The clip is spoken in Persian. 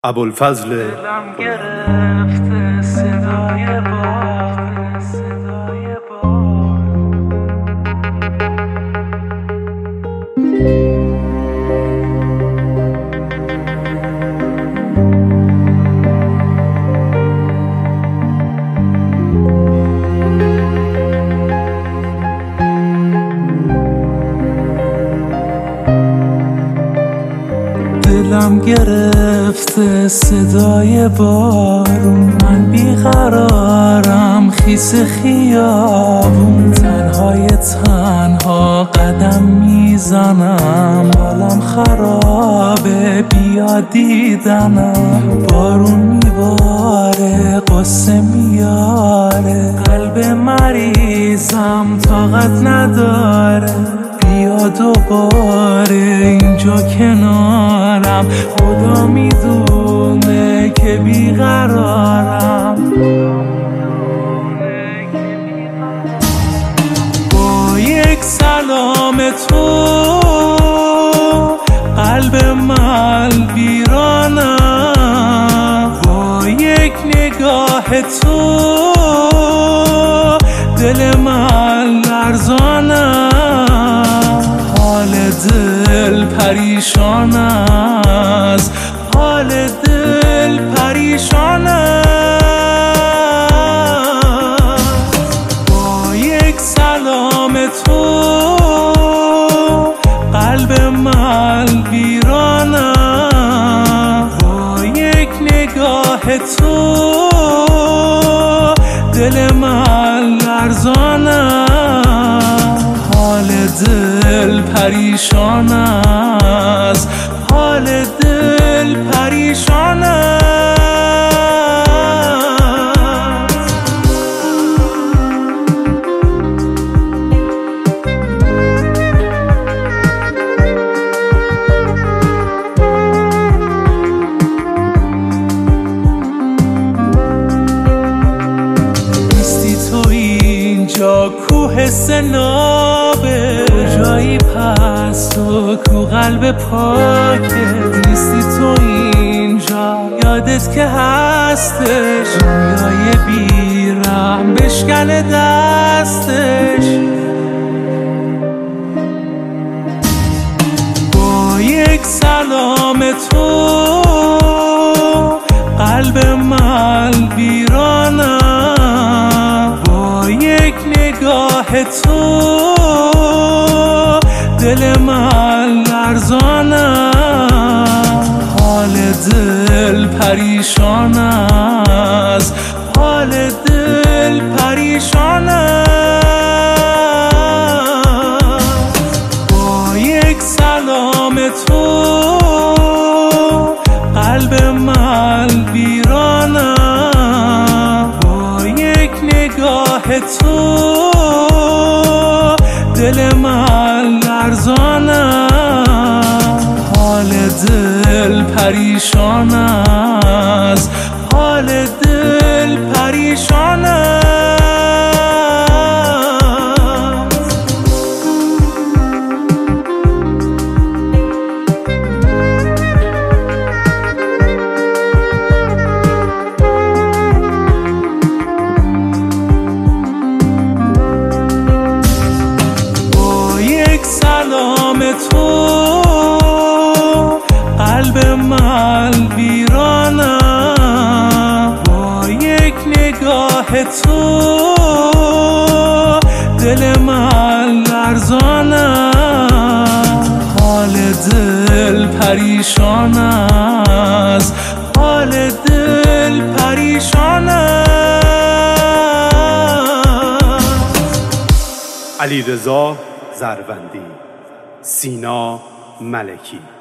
ابوالفضل دلم گرفته صدای باد دلم گرفته صدای بارون، من بیقرارم خیس خیابون، تنهای تنها قدم میزنم، حالم خرابه بیا دیدنم، بارون میباره قصه میاره، قلب مریضم طاقت نداره، بیا دوباره اینجا کنارم، خدا میدونه که بیقرارم، با یک سلام تو قلب من ویرانم، با یک نگاه تو دل من لرزانم، حال دل پریشان است، حال دل پریشان است، با یک سلام تو قلب من ویرانم، با یک نگاه تو دل من لرزانم، حال دل پریشان است، حال دل پریشان است. نیستی تو اینجا کوه سنابه، جایی پست و کو قلب پاکت، نیستی تو اینجا یادت که هستش، دنیای بیرم بشکنه دستش، با یک سلام تو قلب من ویرانم، با یک نگاه تو دل من لرزانم، حال دل پریشان است، حال دل پریشان است، با یک سلام تو قلب من ویرانم، با یک نگاه تو دل من لرزانم، حال دل پریشان است، حال دل پریشان است. سلام تو قلب من ویرانم، با یک نگاه تو دل من لرزانم، حال دل پریشان است، حال دل پریشان است. علیرضا زروندی، سینا ملکی.